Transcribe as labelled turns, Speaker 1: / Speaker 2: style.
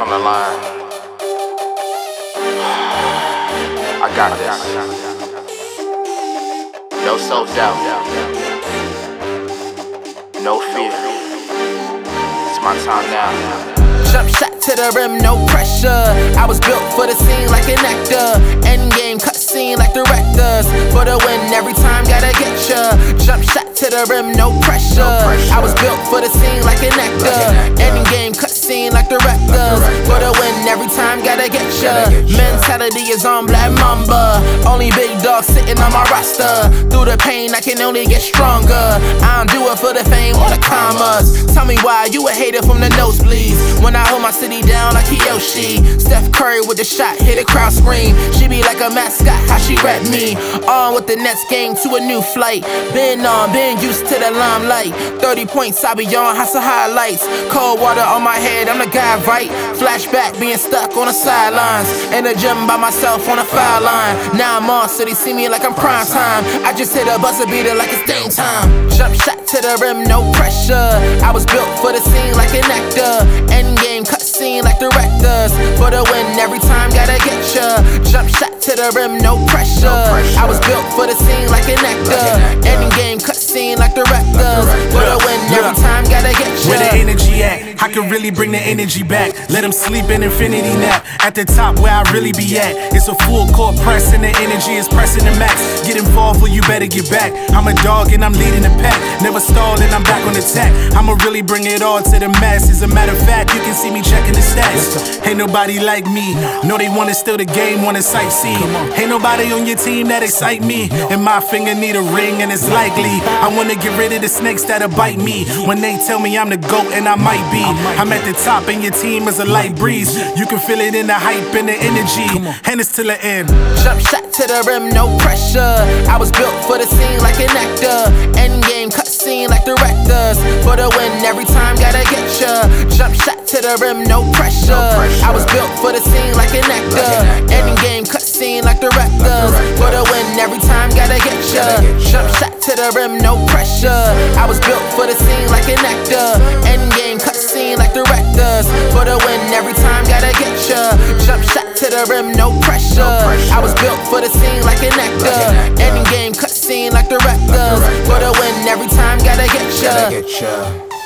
Speaker 1: on the line. I got this. No self-doubt. No fear. It's my time now.
Speaker 2: Jump shot to the rim, no pressure. I was built for the scene like an actor. Endgame cutscene like directors. For the win, every time gotta get ya. Jump shot to the rim, no pressure. I was built for the scene like an actor. Endgame cutscene like directors. For the win, every time gotta get ya. Mentality is on Black Mamba. Only big dogs sitting on my roster. Through the pain, I can only get stronger. I don't do it for the fame or the commas. Tell me why you a hater from the nosebleeds. When I hold my city down like Kiyoshi. Steph Curry with the shot, hit a crowd scream. She be like a mascot, how she rap me. On with the next game to a new flight. Been used to the limelight. 30 points, I be on, have some highlights. Cold water on my head, I'm the guy, right? Flashback, being stuck on the sidelines. In the gym by myself on the foul line. Now I'm on, so they see me like I'm prime time. I just hit a buzzer beater like it's game time. Jump shot to the rim, no pressure. I was built for the scene like an actor. Endgame cutscene like directors. For the win, every time gotta get ya. Jump shot to the rim, no pressure. I was built for the scene like an actor. Endgame cutscene like directors. For the win, every time gotta get ya.
Speaker 3: Where the energy at? I can really bring the energy back. Let them sleep in infinity nap. At the top where I really be at. It's a full court press and the energy is pressing the max. Get involved or you better get back. I'm a dog and I'm leading the pack. Never stall and I'm back on attack. I'ma really bring it all to the masses. A matter of fact, you can see me checking the stats. Ain't nobody like me. No, they wanna steal the game, wanna sightsee. Ain't nobody on your team that excite me. And my finger need a ring and it's likely. I wanna get rid of the snakes that'll bite me. When they tell me I'm the GOAT and I might be. I'm at the top and your team is a light breeze. You can feel it in the hype and the energy. And it's till the end.
Speaker 2: Jump shot to the rim, no pressure. I was built for the scene like an actor. Endgame cutscene like directors. For the win, every time gotta get ya. Jump shot to the rim, no pressure. I was built for the scene like an actor. Endgame cutscene like directors. For the win, every time gotta get ya. Jump shot to the rim, no pressure. I was built for the scene like an actor. Endgame cutscene like directors. For the win, every time gotta get ya. Jump shot to the rim, no pressure. I was built for the scene like an actor. Endgame cutscene like directors. For the win, every time gotta get ya.